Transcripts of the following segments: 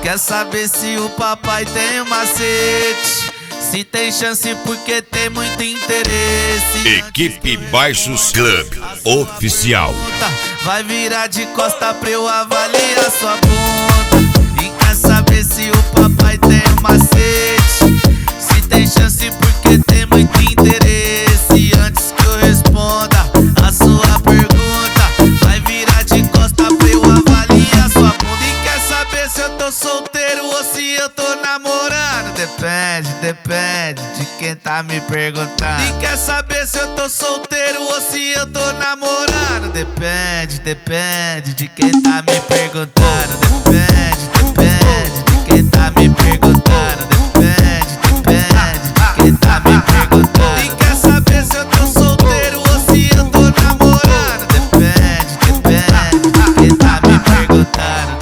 Quer saber se o papai tem um macete? Se tem chance porque tem muito interesse. Equipe Baixos Club Oficial. Vai virar de costa pra eu avaliar sua bunda. E quer saber se o papai tem um macete? Se tem chance porque tem muito interesse. Antes que eu responda a sua pergunta, vai virar de costa pra eu avaliar sua bunda. E quer saber se eu tô solteiro ou se eu tô namorando? Depende de quem tá me perguntando. E quer saber se eu tô solteiro ou se eu tô namorando? Depende de quem tá me perguntando. Depende de quem tá me perguntando. Depende de quem tá me perguntando. E quer saber se eu tô solteiro ou se eu tô namorando? Depende de quem tá me perguntando.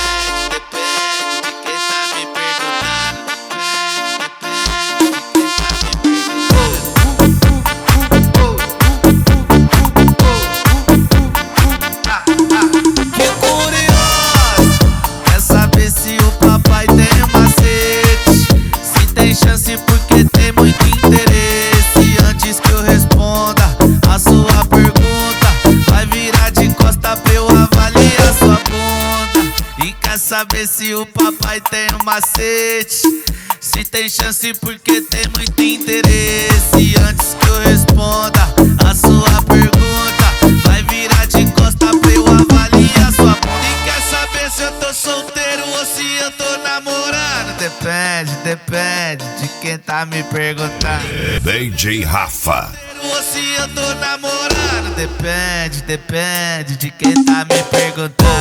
Porque tem muito interesse. Antes que eu responda a sua pergunta, vai virar de costa pra eu avaliar sua bunda. E quer saber se o papai tem um macete? Se tem chance porque tem muito interesse. Antes que eu responda a sua pergunta, vai virar de costa pra eu avaliar sua bunda. E quer saber se eu tô solteiro ou se eu tô namorando? Depende de quem tá me perguntando. DJ Rafa. Ou se eu tô namorando? Depende de quem tá me perguntando.